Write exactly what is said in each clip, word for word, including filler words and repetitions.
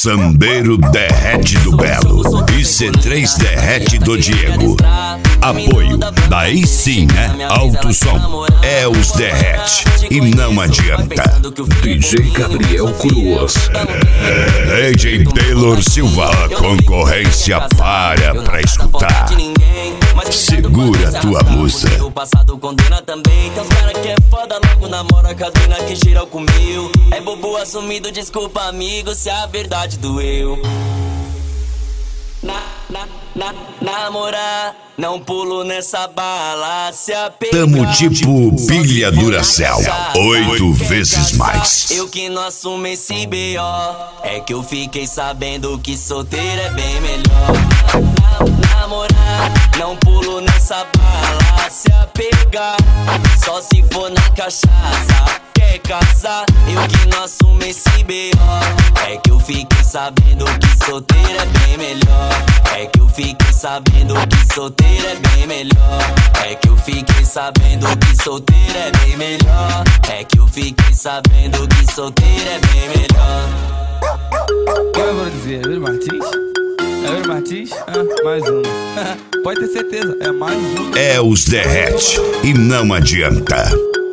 Sambeiro Derrete do Belo e C três Derrete do Diego. Apoio, daí sim, né? Alto som, é os Derrete e não adianta. D J Gabriel Cruz, D J Taylor Silva, a concorrência para pra escutar. Segura tua musa. O passado condena também. Tem uns cara que é foda, logo namora com as mina que giram com mil. É bobo assumido, desculpa amigo, se a verdade doeu. Na, na, na, namorar, não pulo nessa bala, se apegar. Tamo tipo pilha Duracell, oito vezes mais. Eu que não assumo esse B O, é que eu fiquei sabendo que solteiro é bem melhor. Na, namorar, não pulo nessa bala, se apegar. Só se for na cachaça. Quer casar, eu que não assumo esse B O, é que eu fiquei sabendo que solteiro é bem melhor. É que eu fiquei sabendo que solteiro é bem melhor. É que eu fiquei sabendo que solteiro é bem melhor. É que eu fiquei sabendo que solteiro é bem melhor. O que eu vou dizer? É Yuri Martins? É Yuri Martins? Ah, mais um. Pode ter certeza, é mais um. É os Derrete e não adianta.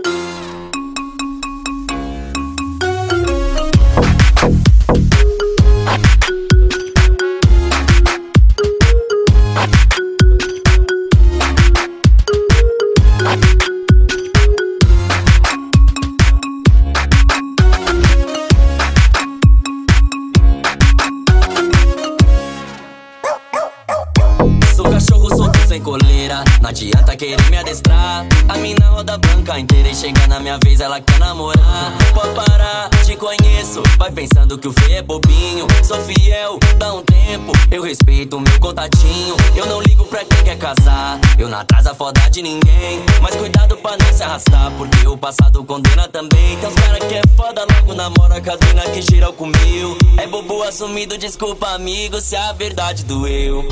Sou cachorro solto sem coleira, não adianta querer me adestrar. A mina roda branca inteira e chega na minha vez, ela quer namorar. Pode parar, te conheço, vai pensando que o feio é bobinho. Sou fiel, dá um tempo, eu respeito o meu contatinho. Eu não ligo pra quem quer casar, eu não atraso a foda de ninguém. Mas cuidado pra não se arrastar, porque o passado condena também. Tem uns cara que é foda, logo namora com as mina que giram com mil. É bobo assumido, desculpa amigo, se a verdade doeu.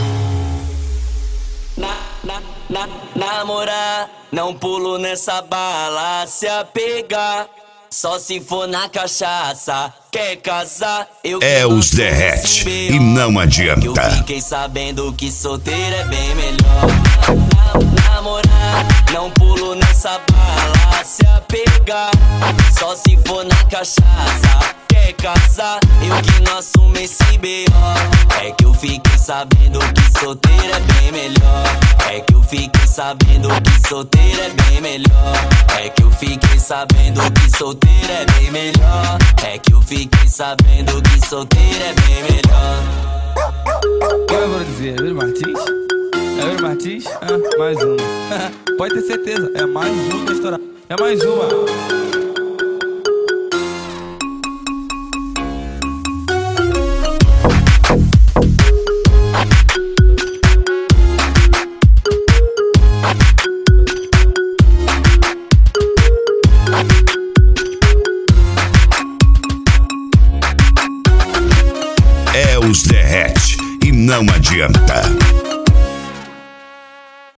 Na, na, na, namorar, não pulo nessa bala, se apegar. Só se for na cachaça. Quer casar, eu É os Derrete e não adianta. Eu fiquei sabendo que solteiro é bem melhor. Na, namorar, não pulo nessa bala, se apegar. Só se for na cachaça. Quer casar, eu que não assumo esse B O, é que eu fiquei sabendo que solteiro é bem melhor. É que eu fiquei sabendo que solteiro é bem melhor. É que eu fiquei sabendo que solteiro é bem melhor. É que eu fiquei sabendo que solteiro é bem melhor. O que eu vou dizer? É Yuri Martins? É Yuri Martins? Ah, mais um. Pode ter certeza, é mais um pra estourar. É mais uma. É os Derrete e não adianta.